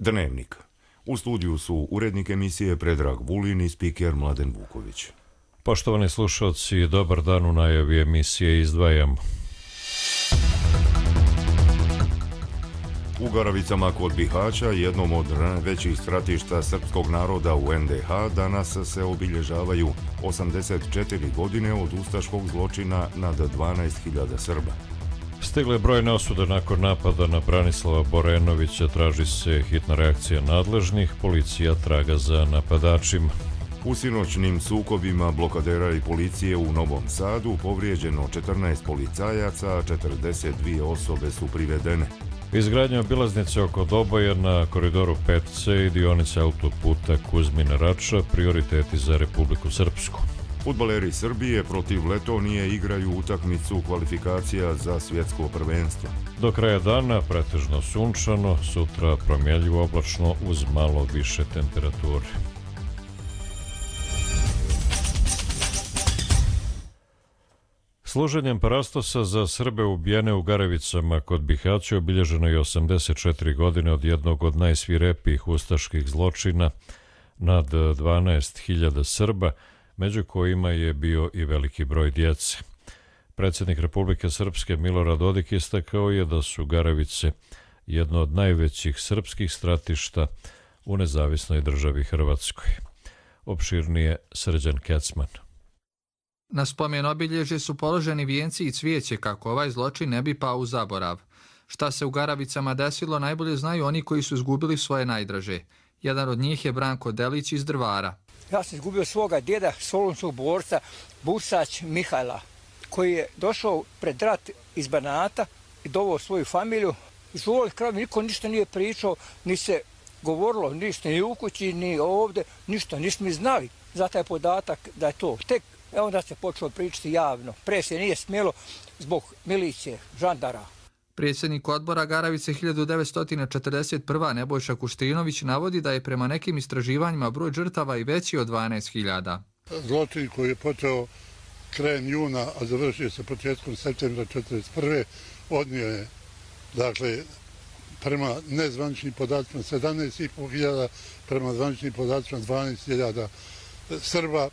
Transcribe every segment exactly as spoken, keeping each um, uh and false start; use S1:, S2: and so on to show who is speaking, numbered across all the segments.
S1: Dnevnik. U studiju su urednik emisije Predrag Vulin i spiker Mladen Vuković.
S2: Poštovani slušalci, dobar dan. U najavi emisije izdvajamo.
S1: U Garavicama kod Bihaća, jednom od najvećih stratišta srpskog naroda u en de ha, danas se obilježavaju osamdeset četiri godine od ustaškog zločina nad dvanaest hiljada Srba.
S2: Stigle brojne osude nakon napada na Branislava Borenovića, traži se hitna reakcija nadležnih, policija traga za napadačima.
S1: U sinoćnim sukobima blokadera i policije u Novom Sadu povrijeđeno četrnaest policajaca, a četrdeset dvije osobe su privedene.
S2: Izgradnja obilaznice oko Doboja na koridoru pet ce i dionice autoputa Kuzmin-Rača prioriteti za Republiku Srpsku.
S1: Fudbaleri Srbije protiv Letonije igraju utakmicu kvalifikacija za svjetsko prvenstvo.
S2: Do kraja dana pretežno sunčano, sutra promjenljivo oblačno uz malo više temperature. Služenjem parastosa za Srbe ubijene u Garavicama kod Bihaća obilježeno je osamdeset četiri godine od jednog od najsvirepijih ustaških zločina nad dvanaest hiljada Srba, među kojima je bio i veliki broj djece. Predsjednik Republike Srpske Milorad Dodik istakao je da su Garavice jedno od najvećih srpskih stratišta u nezavisnoj državi Hrvatskoj. Opširnije Srđan Kecman.
S3: Na spomen obilježje su položeni vijenci i cvijeće kako ovaj zločin ne bi pao u zaborav. Šta se u Garavicama desilo najbolje znaju oni koji su izgubili svoje najdraže. Jedan od njih je Branko Delić iz Drvara.
S4: Ja sam izgubio svoga djeda, solunskog borca, Busać Mihajla, koji je došao pred rat iz Banata i doveo svoju familiju. Iz ovog kraja niko ništa nije pričao, ni se govorilo, ništa ni u kući, ni ovdje, ništa, nismo znali za taj podatak da je to. Tek E onda se počelo pričati javno. Pre se nije smjelo zbog milicije, žandara.
S3: Predsjednik odbora Garavice hiljadu devetsto četrdeset prve. Nebojša Kuštinović navodi da je prema nekim istraživanjima broj žrtava i veći od dvanaest hiljada.
S5: Zločin koji je počeo krajem juna, a završio se početkom septembra četrdeset prve. odnio je, dakle, prema nezvaničnim podacima sedamnaest i po hiljada, prema zvaničnim podacima dvanaest hiljada Srba.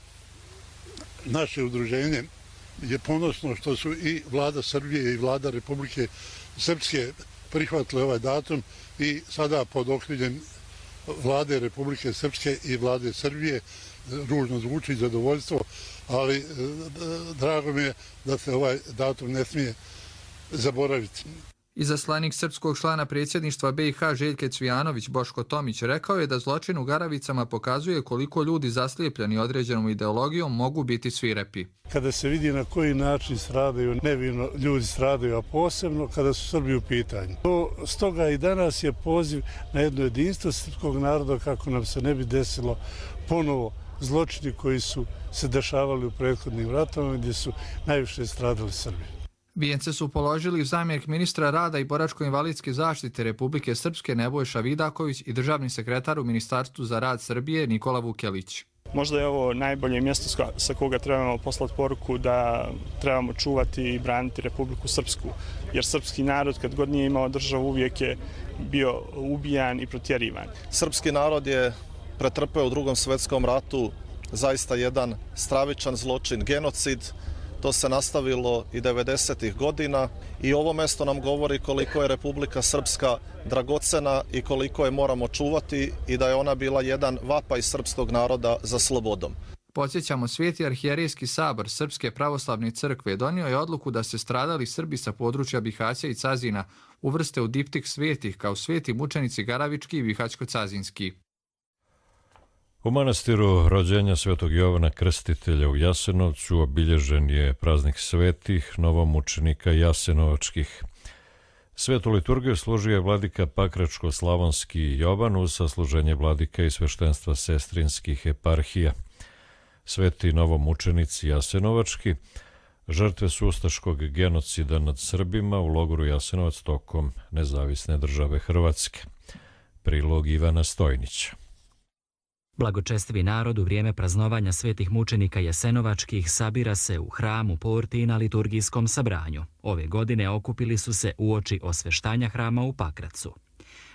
S5: Naše udruženje je ponosno što su i vlada Srbije i vlada Republike Srpske prihvatile ovaj datum i sada pod okriljem vlade Republike Srpske i vlade Srbije, ružno zvuči zadovoljstvo, ali drago mi je da se ovaj datum ne smije zaboraviti.
S3: Izaslanik srpskog člana predsjedništva be i ha Željke Cvijanović Boško Tomić rekao je da zločin u Garavicama pokazuje koliko ljudi zaslijepljeni određenom ideologijom mogu biti svirepi.
S5: Kada se vidi na koji način stradaju, nevino ljudi stradaju, a posebno kada su Srbi u pitanju. To, stoga i danas je poziv na jedno jedinstvo srpskog naroda kako nam se ne bi desilo ponovo zločini koji su se dešavali u prethodnim ratovima gdje su najviše stradali Srbi.
S3: Vijence su položili zamjenik ministra rada i boračko-invalidske zaštite Republike Srpske Nebojša Vidaković i državni sekretar u Ministarstvu za rad Srbije Nikola Vukelić.
S6: Možda je ovo najbolje mjesto sa koga trebamo poslati poruku da trebamo čuvati i braniti Republiku Srpsku. Jer srpski narod kad god nije imao državu uvijek je bio ubijan i protjerivan.
S7: Srpski narod je pretrpeo u Drugom svjetskom ratu zaista jedan stravičan zločin, genocid. To se nastavilo i devedesetih godina i ovo mjesto nam govori koliko je Republika Srpska dragocena i koliko je moramo čuvati i da je ona bila jedan vapaj srpskog naroda za slobodom.
S3: Podsjećamo, Sveti arhijerijski sabor Srpske pravoslavne crkve donio je odluku da se stradali Srbi sa područja Bihaća i Cazina uvrste u diptik svetih kao sveti mučenici Garavički i Bihaćko-Cazinski.
S2: U manastiru rođenja Svetog Jovana Krstitelja u Jasenovcu obilježen je praznik svetih novomučenika jasenovačkih. Svetu liturgiju služio je vladika Pakračko-slavonski Jovan uz sasluženje vladika i sveštenstva sestrinskih eparhija. Sveti novomučenici jasenovački žrtve su ustaškog genocida nad Srbima u logoru Jasenovac tokom nezavisne države Hrvatske. Prilog Ivana Stojnića.
S8: Blagočestivi narod u vrijeme praznovanja svetih mučenika jasenovačkih sabira se u hramu Porti na liturgijskom sabranju. Ove godine okupili su se uoči osveštanja hrama u Pakracu.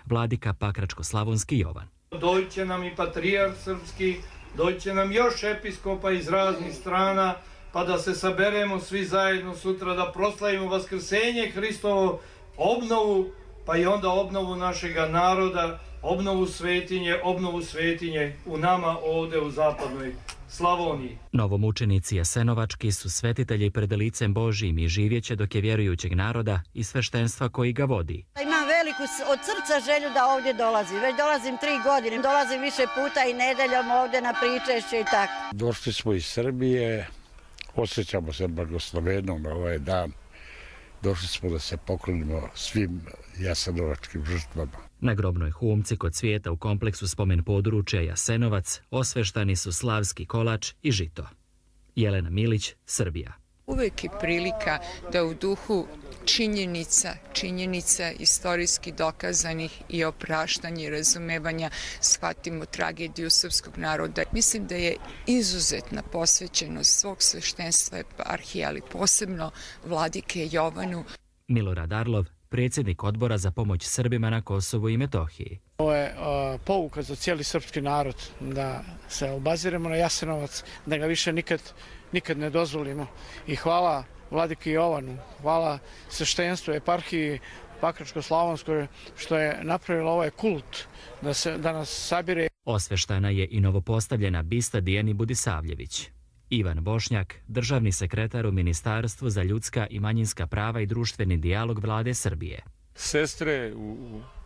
S8: vladika Pakračko-slavonski Jovan.
S9: Doće nam i patrijarh srpski, doće nam još episkopa iz raznih strana, pa da se saberemo svi zajedno sutra da proslavimo vaskrsenje Hristovo, obnovu, pa i onda obnovu našega naroda, obnovu svetinje, obnovu svetinje u nama ovde u zapadnoj Slavoniji.
S8: Novomučenici jasenovački su svetitelji pred licem Božijim i živjeće dok je vjerujućeg naroda i sveštenstva koji ga vodi.
S10: Imam veliku od srca želju da ovdje dolazim. Već dolazim tri godine, dolazim više puta i nedeljom ovdje na pričešće i tako.
S11: Došli smo iz Srbije, osjećamo se blagoslovenom na ovaj dan. Došli smo da se poklonimo svim jasenovačkim žrtvama.
S8: Na grobnoj humci kod Cvijeta u kompleksu spomen područja Jasenovac osveštani su slavski kolač i žito. Jelena Milić, Srbija.
S12: Uvijek je prilika da u duhu činjenica, činjenica istorijski dokazanih i opraštanja i razumevanja shvatimo tragediju srpskog naroda. Mislim da je izuzetna posvećenost svog sveštenstva eparhije, ali posebno vladike Jovanu.
S8: Milorad Arlov, predsjednik odbora za pomoć Srbima na Kosovu i Metohiji.
S13: Ovo je uh, pouka za cijeli srpski narod da se obaziremo na Jasenovac, da ga više nikad, nikad ne dozvolimo. I hvala vladiki Jovanu, hvala sveštenstvu, eparhiji Pakračko-slavonskoj što je napravilo ovaj kult da, se, da nas sabire.
S8: Osveštana je i novopostavljena bista Dijani Budisavljević. Ivan Bošnjak, državni sekretar u Ministarstvu za ljudska i manjinska prava i društveni dijalog Vlade Srbije.
S14: Sestre u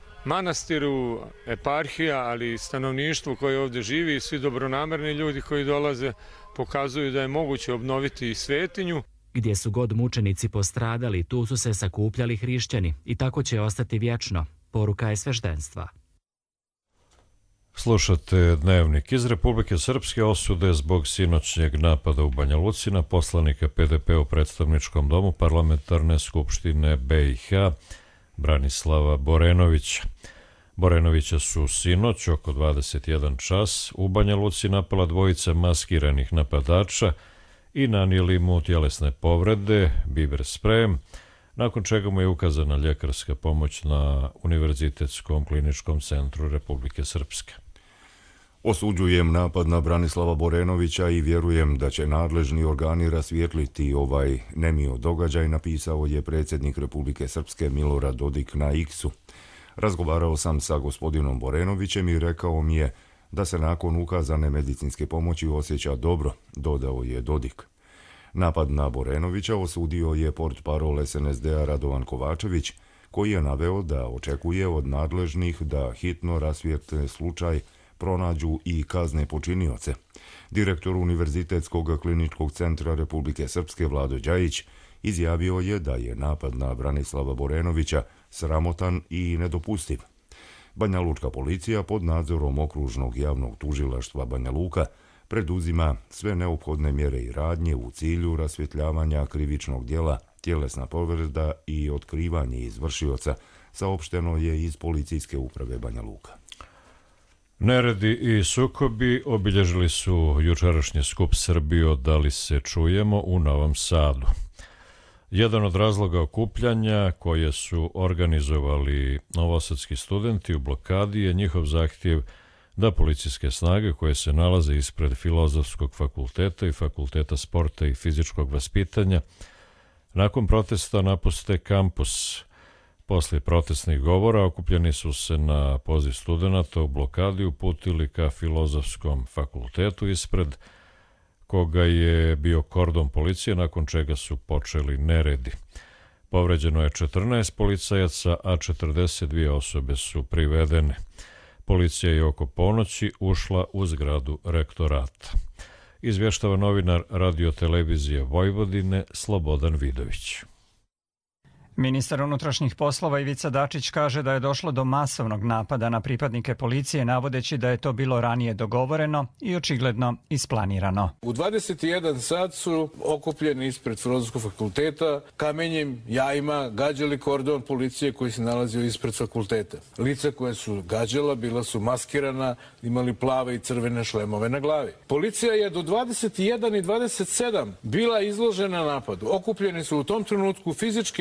S14: manastiru, eparhija, ali i stanovništvo koje ovdje živi i svi dobronamerni ljudi koji dolaze pokazuju da je moguće obnoviti i svetinju.
S8: Gdje su god mučenici postradali, tu su se sakupljali hrišćani i tako će ostati vječno, poruka je sveštenstva.
S2: Slušate Dnevnik. Iz Republike Srpske osude zbog sinoćnjeg napada u Banja Luci na poslanika P D P u predstavničkom domu Parlamentarne skupštine B i H Branislava Borenovića. Borenovića su sinoć oko dvadeset jedan čas u Banja Luci napala dvojica maskiranih napadača i nanijeli mu tjelesne povrede biber sprejem, nakon čega mu je ukazana ljekarska pomoć na Univerzitetskom kliničkom centru Republike Srpske.
S1: Osuđujem napad na Branislava Borenovića i vjerujem da će nadležni organi rasvijetliti ovaj nemio događaj, napisao je predsjednik Republike Srpske Milorad Dodik na X-u. Razgovarao sam sa gospodinom Borenovićem i rekao mi je da se nakon ukazane medicinske pomoći osjeća dobro, dodao je Dodik. Napad na Borenovića osudio je portparol S N S D-a Radovan Kovačević, koji je naveo da očekuje od nadležnih da hitno rasvijetle slučaj, pronađu i kazne počinioce. Direktor Univerzitetskog kliničkog centra Republike Srpske Vlado Đajić izjavio je da je napad na Branislava Borenovića sramotan i nedopustiv. Banja Lučka policija pod nadzorom okružnog javnog tužilaštva Banja Luka preduzima sve neophodne mjere i radnje u cilju rasvjetljavanja krivičnog djela, tjelesna povreda i otkrivanje izvršioca, saopšteno je iz policijske uprave Banja Luka.
S2: Neredi i sukobi obilježili su jučerašnji skup Srbijo Da li se čujemo u Novom Sadu. Jedan od razloga okupljanja koje su organizovali novosadski studenti u blokadi je njihov zahtjev da policijske snage koje se nalaze ispred Filozofskog fakulteta i Fakulteta sporta i fizičkog vaspitanja nakon protesta napuste kampus. Poslije protestnih govora okupljeni su se na poziv studenata u blokadi uputili ka Filozofskom fakultetu ispred koga je bio kordon policije, nakon čega su počeli neredi. Povređeno je četrnaest policajaca, a četrdeset dvije osobe su privedene. Policija je oko ponoći ušla u zgradu rektorata. Izvještava novinar Radio-televizije Vojvodine Slobodan Vidović.
S15: Ministar unutrašnjih poslova Ivica Dačić kaže da je došlo do masovnog napada na pripadnike policije, navodeći da je to bilo ranije dogovoreno i očigledno isplanirano.
S16: U dvadeset jedan sat su okupljeni ispred Filozofskog fakulteta, kamenjem, jajima, gađali kordon policije koji se nalazio ispred fakulteta. Lica koja su gađala bila su maskirana, imali plave i crvene šlemove na glavi. Policija je do dvadeset jedan i dvadeset sedam bila izložena napadu. Okupljeni su u tom trenutku fizički napali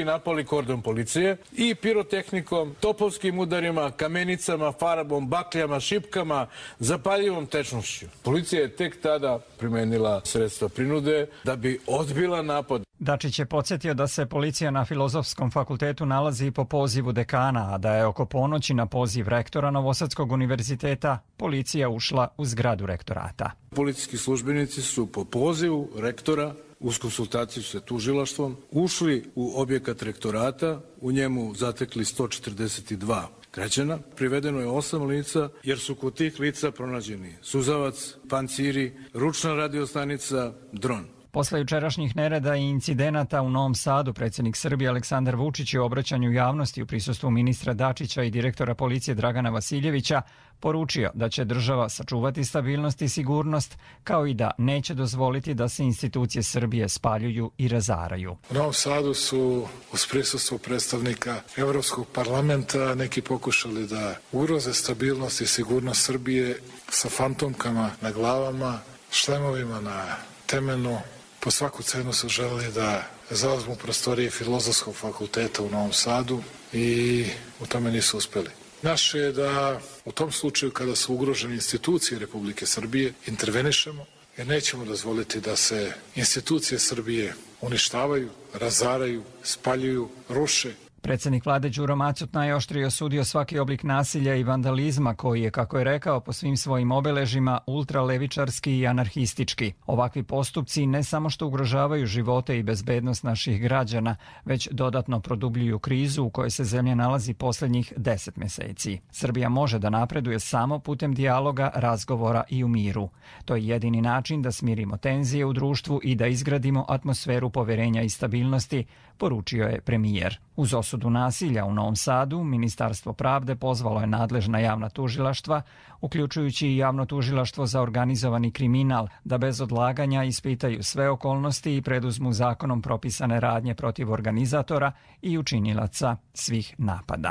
S16: kordon policije i pirotehnikom, topovskim udarima, kamenicama, farbom, bakljama, šipkama, zapaljivom tečnošću. Policija je tek tada primenila sredstva prinude da bi odbila napad.
S15: Dačić je podsjetio da se policija na Filozofskom fakultetu nalazi po pozivu dekana, a da je oko ponoći na poziv rektora Novosadskog univerziteta policija ušla u zgradu rektorata.
S16: Policijski službenici su po pozivu rektora uz konsultaciju sa tužilaštvom ušli u objekat rektorata, u njemu zatekli sto četrdeset dva građana. Privedeno je osam lica jer su kod tih lica pronađeni suzavac, panciri, ručna radiostanica, dron.
S15: Posle jučerašnjih nereda i incidenata u Novom Sadu, predsjednik Srbije Aleksandar Vučić je u obraćanju javnosti u prisustvu ministra Dačića i direktora policije Dragana Vasiljevića poručio da će država sačuvati stabilnost i sigurnost, kao i da neće dozvoliti da se institucije Srbije spaljuju i razaraju.
S17: U Novom Sadu su uz prisustvu predstavnika Evropskog parlamenta neki pokušali da ugroze stabilnost i sigurnost Srbije sa fantomkama na glavama, šlemovima na temenu. Po svaku cenu su želeli da zauzmu prostorije Filozofskog fakulteta u Novom Sadu i u tome nisu uspeli. Naše je da u tom slučaju kada su ugrožene institucije Republike Srbije intervenišemo jer nećemo dozvoliti da se institucije Srbije uništavaju, razaraju, spaljuju, ruše.
S15: Predsjednik vlade Đuro Macut najoštrije osudio svaki oblik nasilja i vandalizma koji je, kako je rekao, po svim svojim obeležima ultralevičarski i anarhistički. Ovakvi postupci ne samo što ugrožavaju živote i bezbednost naših građana, već dodatno produbljuju krizu u kojoj se zemlja nalazi posljednjih deset mjeseci. Srbija može da napreduje samo putem dijaloga, razgovora i u miru. To je jedini način da smirimo tenzije u društvu i da izgradimo atmosferu poverenja i stabilnosti, poručio je premijer. Uz osudu nasilja u Novom Sadu, Ministarstvo pravde pozvalo je nadležna javna tužilaštva, uključujući i javno tužilaštvo za organizovani kriminal, da bez odlaganja ispitaju sve okolnosti i preduzmu zakonom propisane radnje protiv organizatora i učinilaca svih napada.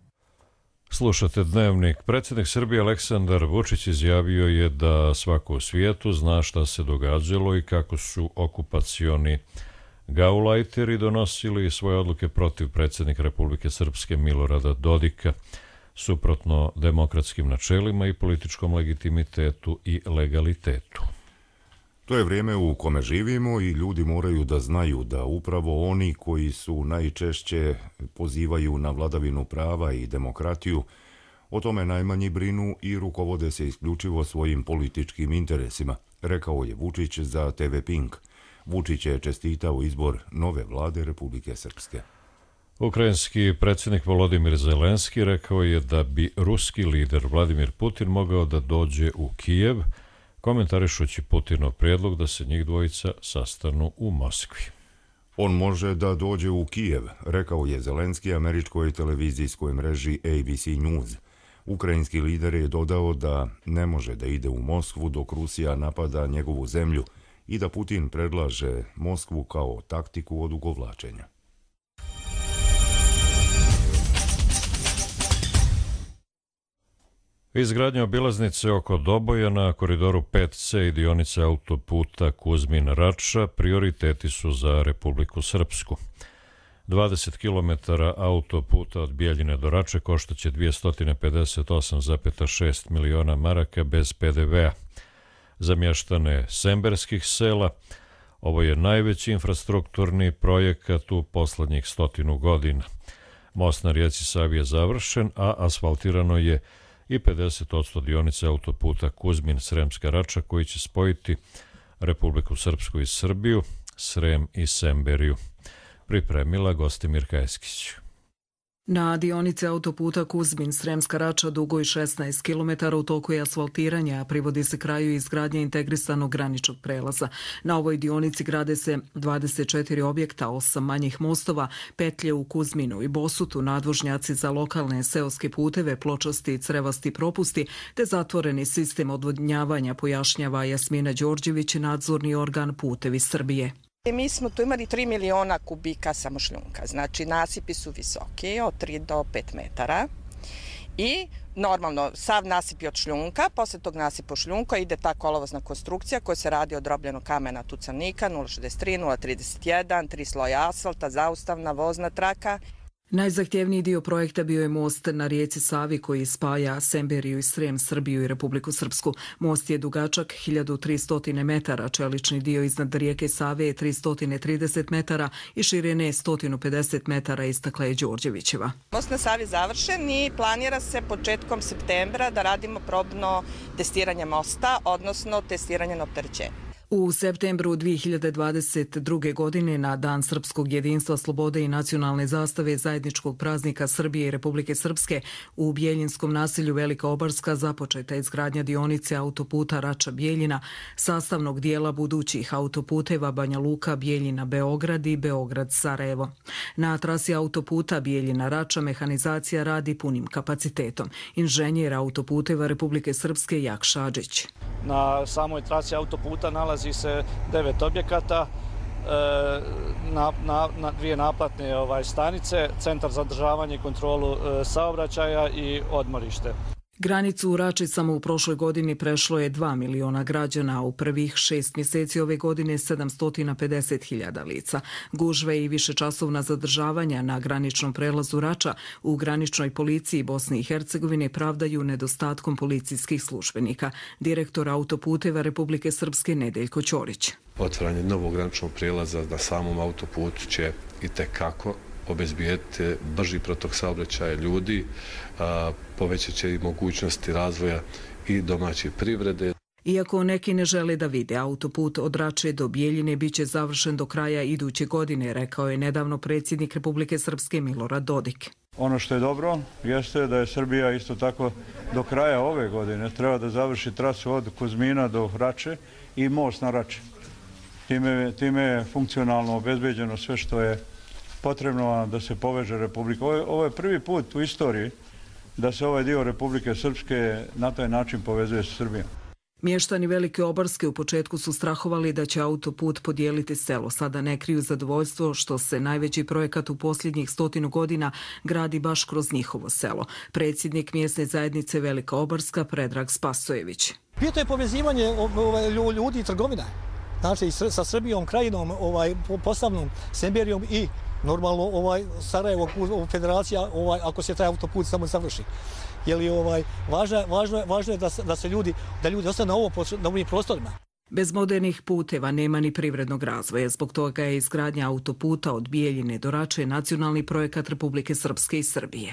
S2: Slušate Dnevnik. Predsjednik Srbije Aleksandar Vučić izjavio je da svako u svijetu zna šta se događalo i kako su okupacioni gaulajteri donosili svoje odluke protiv predsjednika Republike Srpske Milorada Dodika, suprotno demokratskim načelima i političkom legitimitetu i legalitetu.
S1: To je vrijeme u kome živimo i ljudi moraju da znaju da upravo oni koji su najčešće pozivaju na vladavinu prava i demokratiju, o tome najmanji brinu i rukovode se isključivo svojim političkim interesima, rekao je Vučić za te ve Pink. Vučić je čestitao izbor nove vlade Republike Srpske.
S2: Ukrajinski predsjednik Volodimir Zelenski rekao je da bi ruski lider Vladimir Putin mogao da dođe u Kijev, komentarišući Putinov prijedlog da se njih dvojica sastanu u Moskvi.
S1: On može da dođe u Kijev, rekao je Zelenski američkoj televizijskoj mreži A B C News. Ukrajinski lider je dodao da ne može da ide u Moskvu dok Rusija napada njegovu zemlju i da Putin predlaže Moskvu kao taktiku odugovlačenja.
S2: Izgradnja obilaznice oko Doboja na koridoru pet ce i dionice autoputa Kuzmin-Rača prioriteti su za Republiku Srpsku. dvadeset kilometara autoputa od Bijeljine do Rače koštaće dvjesto pedeset osam zarez šest miliona maraka bez pe de vea. Za mještane semberskih sela ovo je najveći infrastrukturni projekat u poslednjih stotinu godina. Most na rijeci Savi je završen, a asfaltirano je i pedeset posto dionice autoputa Kuzmin-Sremska Rača koji će spojiti Republiku Srpsku i Srbiju, Srem i Semberiju. Pripremila Gostimirka Eskić.
S18: Na dionici autoputa Kuzmin-Sremska Rača dugoj šesnaest kilometara u toku je asfaltiranja, a privodi se kraju izgradnje integrisanog graničnog prelaza. Na ovoj dionici grade se dvadeset četiri objekta, osam manjih mostova, petlje u Kuzminu i Bosutu, nadvožnjaci za lokalne seoske puteve, pločasti i crevasti propusti, te zatvoreni sistem odvodnjavanja, pojašnjava Jasmina Đorđević, nadzorni organ Putevi Srbije.
S19: Mi smo tu imali tri miliona kubika samo šljunka, znači nasipi su visoki od tri do pet metara i normalno sav nasip je od šljunka, posle tog nasipa od šljunka ide ta kolovozna konstrukcija koja se radi od drobljenog kamena tucanika nula šezdeset tri, nula trideset jedan, tri sloja asfalta, zaustavna, vozna traka.
S18: Najzahtjevniji dio projekta bio je most na rijeci Savi koji spaja Semberiju i Srem, Srbiju i Republiku Srpsku. Most je dugačak hiljadu tristo metara, čelični dio iznad rijeke Save je tristo trideset metara i širine sto pedeset metara, istakla je Đorđevićeva.
S19: Most na Savi je završen i planira se početkom septembra da radimo probno testiranje mosta, odnosno testiranje na opterećenje.
S18: U septembru dvije hiljade dvadeset druge. godine na Dan srpskog jedinstva, slobode i nacionalne zastave zajedničkog praznika Srbije i Republike Srpske u Bjeljinskom naselju Velika Obarska započeta je izgradnja dionice autoputa Rača-Bjeljina, sastavnog dijela budućih autoputeva Banja Luka, Bjeljina, Beograd i Beograd-Sarajevo. Na trasi autoputa Bjeljina-Rača mehanizacija radi punim kapacitetom. Inženjer autoputeva Republike Srpske Jak Šadžić.
S20: Na samoj trasi autoputa nalazi se devet objekata, na, na, na dvije naplatne ovaj, stanice, centar za održavanje i kontrolu e, saobraćaja i odmorište.
S18: Granicu u Rači samo u prošloj godini prešlo je dva miliona građana, a u prvih šest mjeseci ove godine sedamsto pedeset hiljada lica. Gužve i višečasovna zadržavanja na graničnom prelazu Rača u graničnoj policiji Bosne i Hercegovine pravdaju nedostatkom policijskih službenika. Direktor autoputeva Republike Srpske Nedeljko Ćorić.
S21: Otvaranje novog graničnog prelaza na samom autoputu će itekako obezbijeti brži protok saobraćaja ljudi, povećat će i mogućnosti razvoja i domaće privrede.
S18: Iako neki ne žele da vide, autoput od Rače do Bjeljine biće završen do kraja iduće godine, rekao je nedavno predsjednik Republike Srpske Milorad Dodik.
S22: Ono što je dobro jeste da je Srbija isto tako do kraja ove godine treba da završi trasu od Kuzmina do Rače i most na Rače. Time, time je funkcionalno obezbeđeno sve što je potrebno da se poveže Republika. Ovo je, ovo je prvi put u istoriji da se ovaj dio Republike Srpske na taj način povezuje sa Srbijom.
S18: Mještani Velike Obarske u početku su strahovali da će autoput podijeliti selo. Sada ne kriju zadovoljstvo što se najveći projekat u posljednjih stotinu godina gradi baš kroz njihovo selo. Predsjednik mjesne zajednice Velika Obarska Predrag Spasojević.
S23: Bito je povezivanje ovaj, ljudi i trgovina. Znači sa Srbijom, krajinom, ovaj, posebnom Semberijom i normalno ovaj Sarajevo federacija ovaj ako se taj autoput samo završi. Je li ovaj važno važno važno je da da se ljudi da ljudi ostanu na ovo na ovim prostorima.
S18: Bez modernih puteva nema ni privrednog razvoja. Zbog toga je izgradnja autoputa od Bjeljine do Rače nacionalni projekat Republike Srpske i Srbije.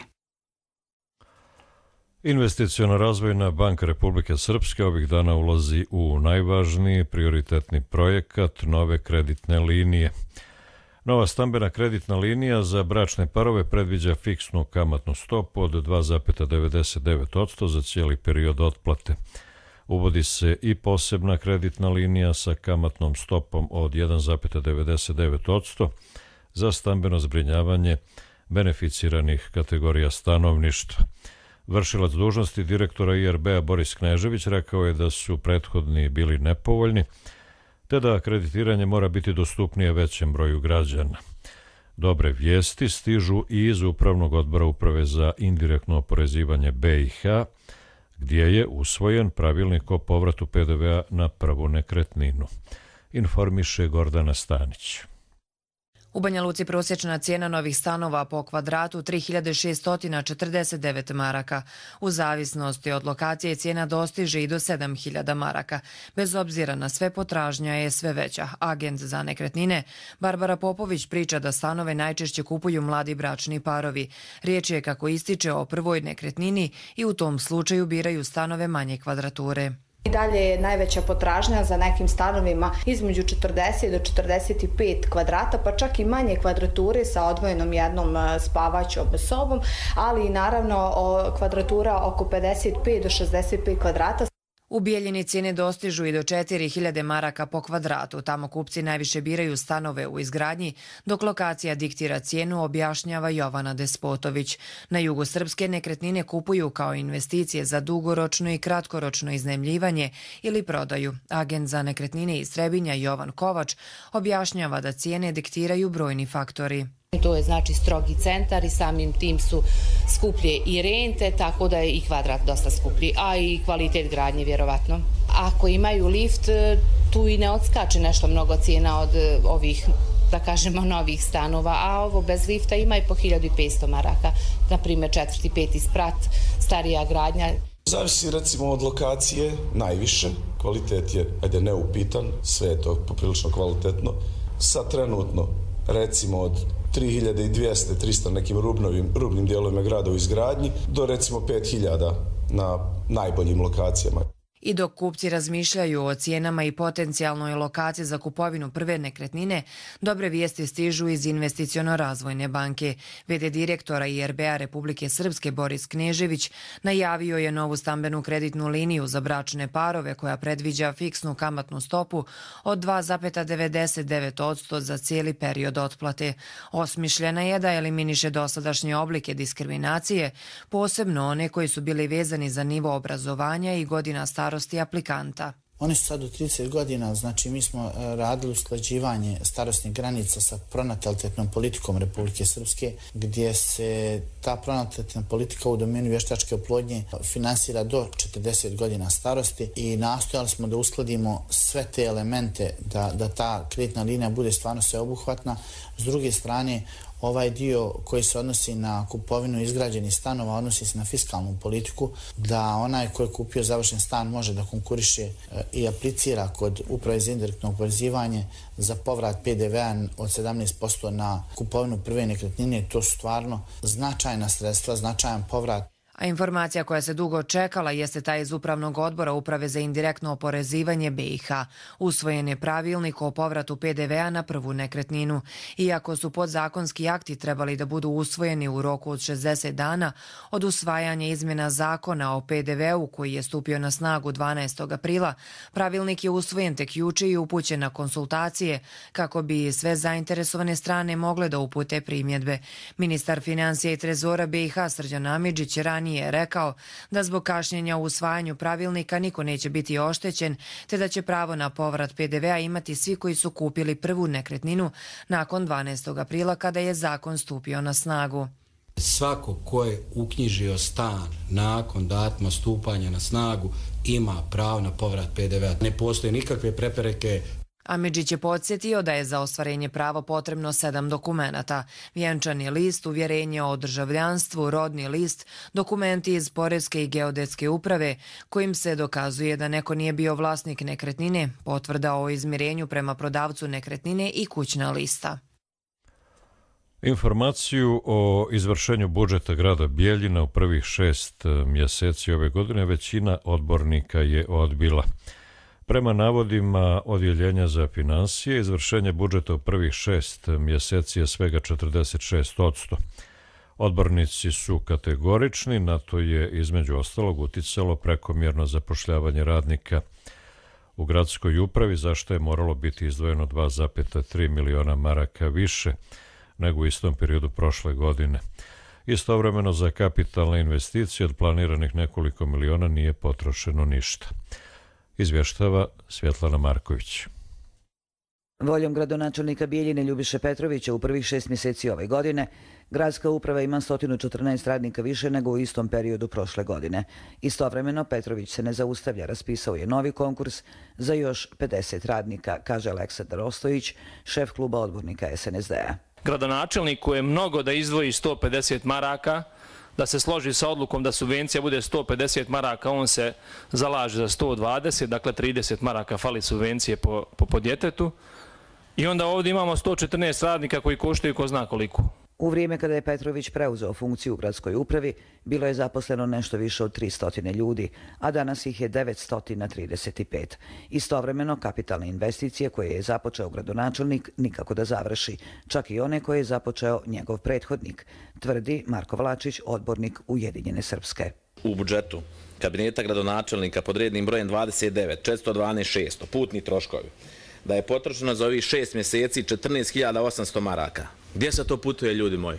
S2: Investiciona razvojna banka Republike Srpske ovih dana ulazi u najvažniji prioritetni projekat nove kreditne linije. Nova stambena kreditna linija za bračne parove predviđa fiksnu kamatnu stopu od dva zarez devedeset devet posto za cijeli period otplate. Uvodi se i posebna kreditna linija sa kamatnom stopom od jedan zarez devedeset devet posto za stambeno zbrinjavanje beneficiranih kategorija stanovništva. Vršilac dužnosti direktora I R B-a Boris Knežević rekao je da su prethodni bili nepovoljni, te da kreditiranje mora biti dostupnije većem broju građana. Dobre vijesti stižu i iz Upravnog odbora Uprave za indirektno oporezivanje B i H, gdje je usvojen pravilnik o povratu P D V-a na prvu nekretninu. Informiše Gordana Stanić.
S24: U Banja Luci prosječna cijena novih stanova po kvadratu tri hiljade šesto četrdeset devet maraka. U zavisnosti od lokacije cijena dostiže i do sedam hiljada maraka. Bez obzira na sve, potražnja je sve veća. Agent za nekretnine Barbara Popović priča da stanove najčešće kupuju mladi bračni parovi. Riječ je, kako ističe, o prvoj nekretnini i u tom slučaju biraju stanove manje kvadrature.
S25: I dalje je najveća potražnja za nekim stanovima između četrdeset do četrdeset pet kvadrata, pa čak i manje kvadrature sa odvojenom jednom spavaćom sobom, ali i naravno kvadratura oko pedeset pet do šezdeset pet kvadrata.
S24: U Bjeljini cijene dostižu i do četiri hiljade maraka po kvadratu. Tamo kupci najviše biraju stanove u izgradnji, dok lokacija diktira cijenu, objašnjava Jovana Despotović. Na jugu Srpske nekretnine kupuju kao investicije za dugoročno i kratkoročno iznajmljivanje ili prodaju. Agent za nekretnine iz Trebinja Jovan Kovač objašnjava da cijene diktiraju brojni faktori.
S3: To je znači strogi centar i samim tim su skuplje i rente, tako da je i kvadrat dosta skuplji, a i kvalitet gradnje vjerovatno. Ako imaju lift, tu i ne odskače nešto mnogo cijena od ovih, da kažemo, novih stanova, a ovo bez lifta ima i po hiljadu petsto maraka, na primjer četvrti, peti sprat, starija gradnja.
S4: Zavisi recimo od lokacije najviše, kvalitet je, ajde, neupitan, sve je to poprilično kvalitetno. Sad trenutno, recimo od tri hiljade dvjesto do trista nekim rubnovim, rubnim dijelovima grada u izgradnji, do recimo pet hiljada na najboljim lokacijama.
S24: I dok kupci razmišljaju o cijenama i potencijalnoj lokaciji za kupovinu prve nekretnine, dobre vijesti stižu iz Investiciono-razvojne banke. V D direktora I R B-a Republike Srpske Boris Knežević najavio je novu stambenu kreditnu liniju za bračne parove koja predviđa fiksnu kamatnu stopu od dva zarez devedeset devet posto za cijeli period otplate. Osmišljena je da eliminiše dosadašnje oblike diskriminacije, posebno one koji su bili vezani za nivo obrazovanja i godina starosti aplikanta.
S5: Oni su sad u trideset godina, znači mi smo radili usklađivanje starosnih granica sa pronatalitetnom politikom Republike Srpske, gdje se ta pronatalitetna politika u domenu vještačke oplodnje finansira do četrdeset godina starosti i nastojali smo da uskladimo sve te elemente da, da ta kreditna linija bude stvarno sveobuhvatna. S druge strane, ovaj dio koji se odnosi na kupovinu izgrađenih stanova odnosi se na fiskalnu politiku, da onaj ko je kupio završen stan može da konkuriše i aplicira kod Uprave za indirektno oporezivanje za povrat P D V-a od sedamnaest posto na kupovinu prve nekretnine. To su stvarno značajna sredstva, značajan povrat.
S24: A informacija koja se dugo čekala jeste ta iz Upravnog odbora Uprave za indirektno oporezivanje B i H. Usvojen je pravilnik o povratu P D V-a na prvu nekretninu. Iako su podzakonski akti trebali da budu usvojeni u roku od šezdeset dana od usvajanja izmjena zakona o P D V-u koji je stupio na snagu dvanaestog aprila, pravilnik je usvojen tek juče i upućen na konsultacije kako bi sve zainteresovane strane mogle da upute primjedbe. Ministar financija i trezora B i H Srđan Amidžić ranije je rekao da zbog kašnjenja u usvajanju pravilnika niko neće biti oštećen, te da će pravo na povrat P D V-a imati svi koji su kupili prvu nekretninu nakon dvanaestog aprila kada je zakon stupio na snagu.
S6: Svako ko je uknjižio stan nakon datuma stupanja na snagu ima pravo na povrat P D V-a. Ne postoje nikakve prepreke.
S24: Amidžić je podsjetio da je za ostvarenje prava potrebno sedam dokumenata. Vjenčani list, uvjerenje o državljanstvu, rodni list, dokumenti iz Poreske i Geodetske uprave kojim se dokazuje da neko nije bio vlasnik nekretnine, potvrda o izmirenju prema prodavcu nekretnine i kućna lista.
S2: Informaciju o izvršenju budžeta grada Bijeljina u prvih šest mjeseci ove godine većina odbornika je odbila. Prema navodima Odjeljenja za finansije, izvršenje budžeta u prvih šest mjeseci je svega četrdeset šest posto. Odbornici su kategorični, na to je između ostalog uticalo prekomjerno zapošljavanje radnika u gradskoj upravi, zašto je moralo biti izdvojeno dva zarez tri miliona maraka više nego u istom periodu prošle godine. Istovremeno za kapitalne investicije od planiranih nekoliko miliona nije potrošeno ništa. Izvještava Svjetlana Marković.
S7: Voljom gradonačelnika Bijeljine Ljubiše Petrovića u prvih šest mjeseci ove godine, gradska uprava ima sto četrnaest radnika više nego u istom periodu prošle godine. Istovremeno Petrović se ne zaustavlja, raspisao je novi konkurs za još pedeset radnika, kaže Aleksandar Ostojić, šef kluba odbornika S N S D-a.
S26: Gradonačelniku je mnogo da izdvoji sto pedeset maraka, da se složi sa odlukom da subvencija bude sto pedeset maraka, on se zalaže za sto dvadeset, dakle trideset maraka fali subvencije po, po, po djetetu. I onda ovdje imamo sto četrnaest radnika koji koštaju ko zna koliko.
S7: U vrijeme kada je Petrović preuzeo funkciju u gradskoj upravi, bilo je zaposleno nešto više od tristo ljudi, a danas ih je devetsto trideset pet. Istovremeno, kapitalne investicije koje je započeo gradonačelnik nikako da završi, čak i one koje je započeo njegov prethodnik, tvrdi Marko Vlačić, odbornik Ujedinjene Srpske.
S27: U budžetu kabineta gradonačelnika pod rednim brojem dvadeset devet četiristo dvanaest šesto, putni troškovi, da je potrošeno za ovih šest mjeseci četrnaest hiljada osamsto maraka. Gdje se to putuje, ljudi moji?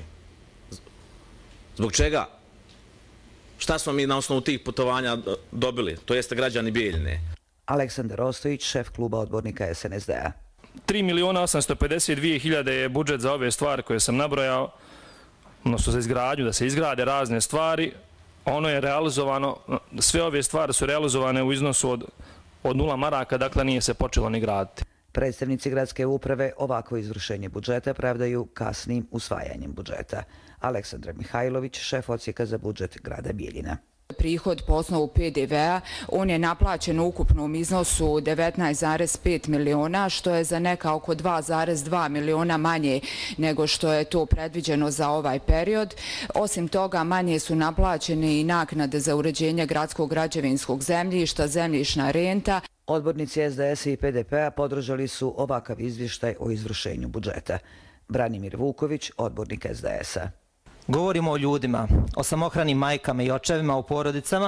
S27: Zbog čega? Šta smo mi na osnovu tih putovanja dobili? To jeste građani Bijeljine.
S7: Aleksandar Ostojić, šef kluba odbornika S N S D-a.
S26: tri miliona osamsto pedeset dvije hiljade je budžet za ove stvari koje sam nabrojao, odnosno za izgradnju, da se izgrade razne stvari. Ono je realizovano, sve ove stvari su realizovane u iznosu od, od nula maraka, dakle nije se počelo ni graditi.
S7: Predstavnici gradske uprave ovako izvršenje budžeta pravdaju kasnim usvajanjem budžeta. Aleksandra Mihajlović, šef odsjeka za budžet grada Bijeljina.
S8: Prihod po osnovu P D V-a, on je naplaćen u ukupnom iznosu devetnaest zarez pet miliona, što je za neka oko dva zarez dva miliona manje nego što je to predviđeno za ovaj period. Osim toga, manje su naplaćene i naknade za uređenje gradskog građevinskog zemljišta, zemljišna renta.
S7: Odbornici S D S i P D P-a podržali su ovakav izvještaj o izvršenju budžeta. Branimir Vuković, odbornik S D S-a.
S9: Govorimo o ljudima, o samohranim majkama i očevima u porodicama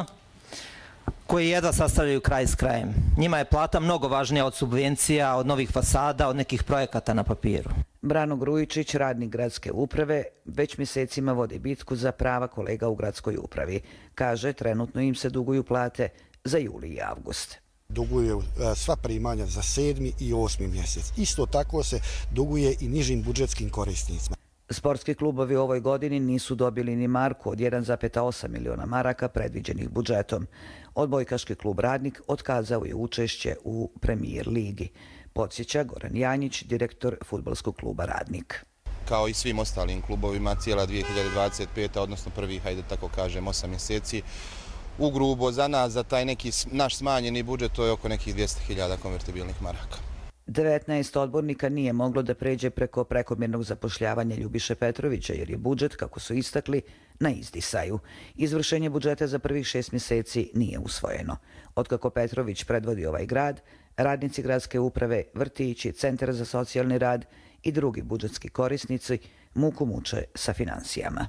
S9: koji jedva sastavljaju kraj s krajem. Njima je plata mnogo važnija od subvencija, od novih fasada, od nekih projekata na papiru.
S7: Brano Grujičić, radnik gradske uprave, već mjesecima vodi bitku za prava kolega u gradskoj upravi. Kaže, trenutno im se duguju plate za juli i avgust.
S10: Duguju sva primanja za sedmi i osmi mjesec. Isto tako se duguje i nižim budžetskim korisnicima.
S7: Sportski klubovi u ovoj godini nisu dobili ni marku od jedan zarez osam miliona maraka predviđenih budžetom. Odbojkaški klub Radnik otkazao je učešće u Premier ligi. Podsjeća Goran Janjić, direktor fudbalskog kluba Radnik.
S11: Kao i svim ostalim klubovima, cijela dvije hiljade dvadeset peta. odnosno prvih, hajde tako kažem, osam mjeseci, u grubo za nas, za taj neki naš smanjeni budžet, to je oko nekih dvjesto hiljada konvertibilnih maraka.
S7: devetnaest odbornika nije moglo da pređe preko prekomjernog zapošljavanja Ljubiše Petrovića, jer je budžet, kako su istakli, na izdisaju. Izvršenje budžeta za prvih šest mjeseci nije usvojeno. Otkako Petrović predvodi ovaj grad, radnici gradske uprave, vrtići, centar za socijalni rad i drugi budžetski korisnici muku muče sa financijama.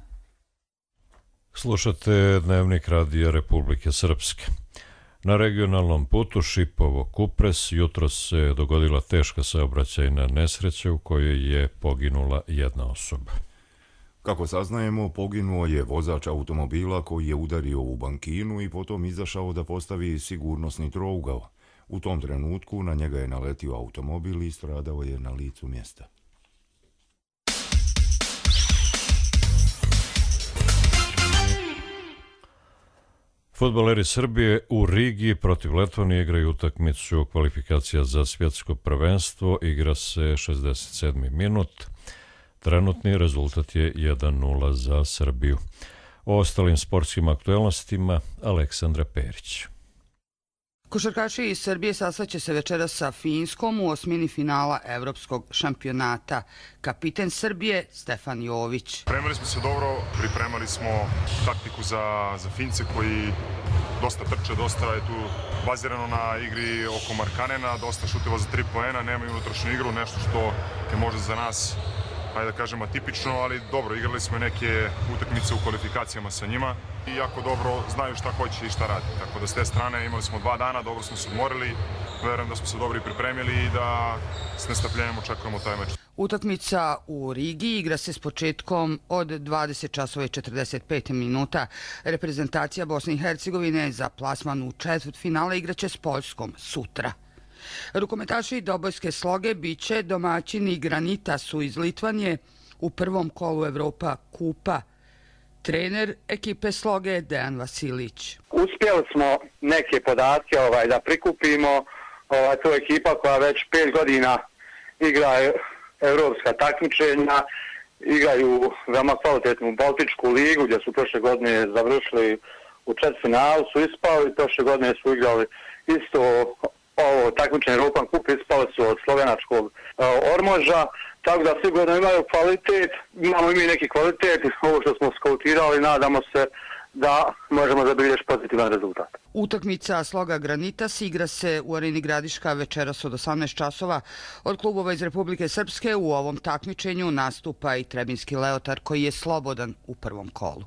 S2: Slušate Dnevnik Radija Republike Srpske. Na regionalnom putu Šipovo-Kupres jutro se dogodila teška saobraćajna nesreća u kojoj je poginula jedna osoba.
S1: Kako saznajemo, poginuo je vozač automobila koji je udario u bankinu i potom izašao da postavi sigurnosni trougao. U tom trenutku na njega je naletio automobil i stradao je na licu mjesta.
S2: Fudbaleri Srbije u Rigi protiv Letonije igraju utakmicu kvalifikacija za svjetsko prvenstvo. Igra se šezdeset sedmi minut. Trenutni rezultat je jedan nula za Srbiju. O ostalim sportskim aktuelnostima Aleksandra Perić.
S12: Košarkaši iz Srbije sastaće se večeras sa Finskom u osmini finala Evropskog šampionata. Kapiten Srbije Stefan Jović.
S13: Pripremali smo se dobro, pripremali smo taktiku za, za Fince koji dosta trče, dosta je tu bazirano na igri oko Markanena, dosta šuteva za tri poena, nemaju unutrašnju igru, nešto što je možda za nas, ajde da kažem, atipično, ali dobro, igrali smo neke utakmice u kvalifikacijama sa njima i jako dobro znaju šta hoće i šta radi. Tako da s te strane imali smo dva dana, dobro smo se odmorili, verujem da smo se dobro pripremili i da s nestrpljenjem očekujemo taj meč.
S12: Utakmica u Rigi igra se s početkom od dvadeset časova i četrdeset pet minuta. Reprezentacija Bosne i Hercegovine za plasman u četvrtfinale igraće s Poljskom sutra. Rukometaši Dobojske Sloge biće domaćini Granita su iz Litvanije u prvom kolu Evropa kupa. Trener ekipe Sloge Dejan Vasilić.
S14: Uspjeli smo neke podatke ovaj, da prikupimo. Ovaj, to je ekipa koja već pet godina igra evropska takmičenja, igraju veoma kvalitetnu Baltičku ligu gdje su prošle godine završili u četvrtfinalu, su ispali, prošle godine su igrali isto ovo takmičenje Europan Kup, ispali su od slovenačkog uh, Ormoža, tako da sigurno imaju kvalitet, imamo i mi neki kvalitet, ovo što smo skautirali, nadamo se da možemo zabilježiti pozitivan rezultat.
S12: Utakmica Sloga Granita igra se u Areni Gradiška večeras od osamnaest časova. Od klubova iz Republike Srpske u ovom takmičenju nastupa i Trebinski Leotar koji je slobodan u prvom kolu.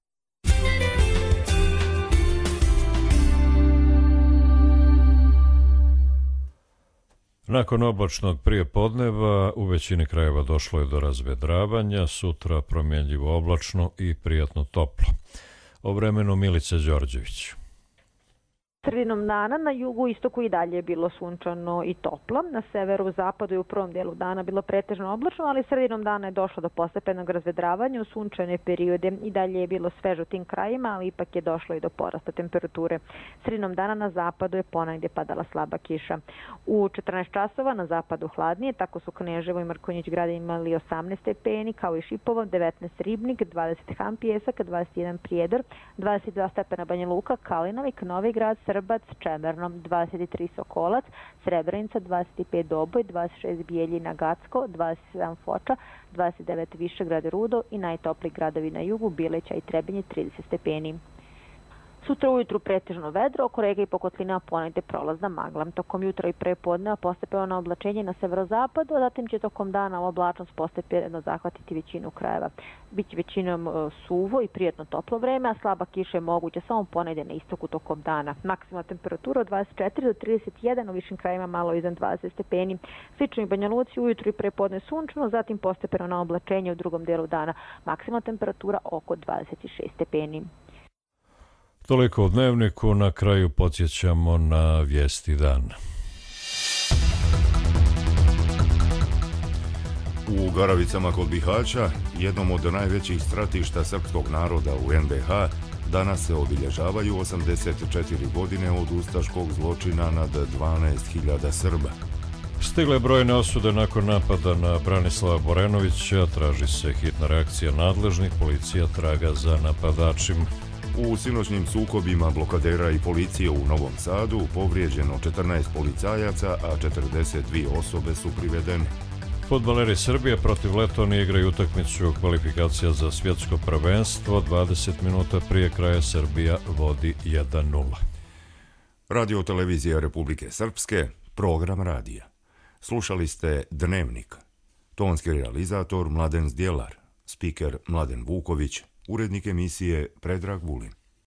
S2: Nakon oblačnog prijepodneva u većini krajeva došlo je do razvedravanja, sutra promjenljivo oblačno i prijatno toplo. O vremenu Milica Đorđević.
S15: Sredinom dana na jugu istoku i dalje je bilo sunčano i toplo. Na severu, zapadu i u prvom dijelu dana bilo pretežno oblačno, ali sredinom dana je došlo do postepenog razvedravanja. U sunčane periode i dalje je bilo sveže u tim krajima, ali ipak je došlo i do porasta temperature. Sredinom dana na zapadu je ponegdje padala slaba kiša. U četrnaest časova na zapadu hladnije, tako su Kneževo i Mrkonjić grade imali osamnaest stepeni, kao i Šipovo, devetnaest Ribnik, dvadeset Han Pijesak, dvadeset jedan Prijedor, dvadeset dva stepena Banja Luka, Kalinovik, Novi Grad, Srbac, Čemernom, dvadeset tri Sokolac, Srebrenica, dvadeset pet Doboj, dvadeset šest Bijeljina, Gacko, dvadeset sedam Foča, dvadeset devet Višegrad, Rudo i najtopliji gradovi na jugu, Bileća i Trebinje, trideset stepeni. Sutra ujutru pretežno vedro, oko rega i pokotlina ponegde prolazna magla. Tokom jutra i prepodneva postepeno oblačenje na severozapadu, a zatim će tokom dana oblačnost postepeno zahvatiti većinu krajeva. Biće većinom suvo i prijatno toplo vreme, a slaba kiša je moguća samo ponegde na istoku tokom dana. Maksimalna temperatura od dvadeset četiri do trideset jedan, u višim krajevima malo iznad dvadeset stepeni. Slično i Banja Luci, ujutru i prepodne sunčno, zatim postepeno na oblačenje u drugom delu dana. Maksimalna temperatura oko dvadeset šest stepeni.
S2: Toliko u Dnevniku, na kraju podsjećamo na vijesti dana.
S1: U Garavicama kod Bihaća, jednom od najvećih stratišta srpskog naroda u en be ha, danas se obilježavaju osamdeset četiri godine od ustaškog zločina nad dvanaest hiljada Srba.
S2: Stigle brojne osude nakon napada na Branislava Borenovića, traži se hitna reakcija nadležnih, policija traga za napadačima.
S1: U sinoćnim sukobima blokadera i policije u Novom Sadu povrijeđeno četrnaest policajaca, a četrdeset dvije osobe su privedene.
S2: Fudbaleri Srbije protiv Letonije igraju utakmicu kvalifikacija za svjetsko prvenstvo. dvadeset minuta prije kraja Srbija vodi jedan nula.
S1: Radio televizija Republike Srpske, program radija. Slušali ste Dnevnik. Tonski realizator Mladen Zdjelar, spiker Mladen Vuković, urednik emisije Predrag Vulin.